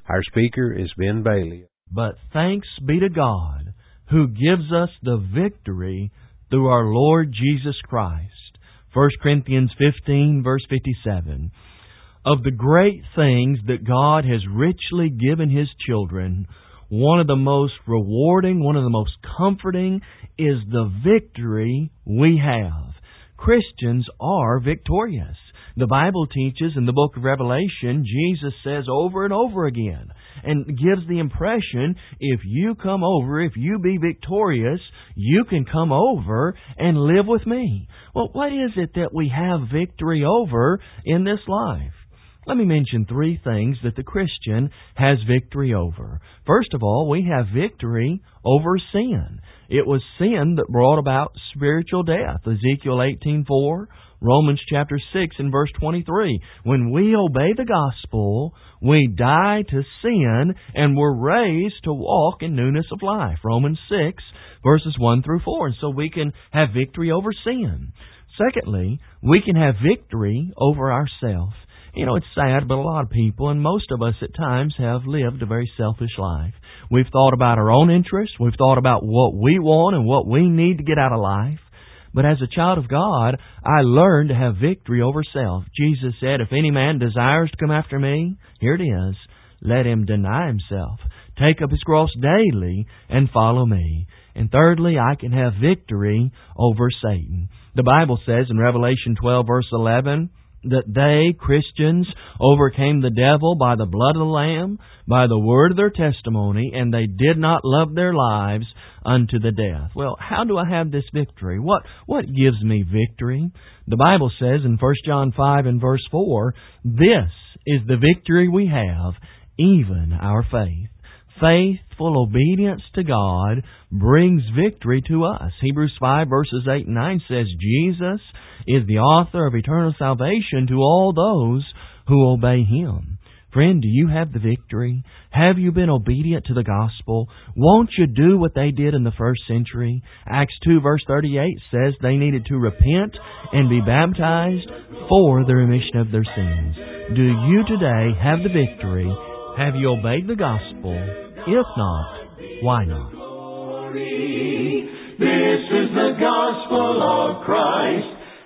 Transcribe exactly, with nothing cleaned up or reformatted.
Our speaker is Ben Bailey. But thanks be to God, who gives us the victory through our Lord Jesus Christ. First Corinthians fifteen, verse fifty-seven. Of the great things that God has richly given His children, one of the most rewarding, one of the most comforting is the victory we have. Christians are victorious. The Bible teaches in the book of Revelation, Jesus says over and over again, and gives the impression, if you come over, if you be victorious, you can come over and live with me. Well, what is it that we have victory over in this life? Let me mention three things that the Christian has victory over. First of all, we have victory over sin. It was sin that brought about spiritual death. Ezekiel eighteen four, Romans chapter six and verse twenty-three. When we obey the gospel, we die to sin and we're raised to walk in newness of life. Romans six, verses one through four. And so we can have victory over sin. Secondly, we can have victory over ourselves. You know, it's sad, but a lot of people, and most of us at times, have lived a very selfish life. We've thought about our own interests. We've thought about what we want and what we need to get out of life. But as a child of God, I learned to have victory over self. Jesus said, if any man desires to come after me, here it is, let him deny himself, take up his cross daily, and follow me. And thirdly, I can have victory over Satan. The Bible says in Revelation twelve, verse eleven, that they, Christians, overcame the devil by the blood of the Lamb, by the word of their testimony, and they did not love their lives unto the death. Well, how do I have this victory? What what gives me victory? The Bible says in First John five and verse four, this is the victory we have, even our faith. Faithful obedience to God brings victory to us. Hebrews five verses eight and nine says, Jesus is the author of eternal salvation to all those who obey Him. Friend, do you have the victory? Have you been obedient to the gospel? Won't you do what they did in the first century? Acts two verse thirty-eight says they needed to repent and be baptized for the remission of their sins. Do you today have the victory? Have you obeyed the gospel? If not, why not? This is the gospel of Christ.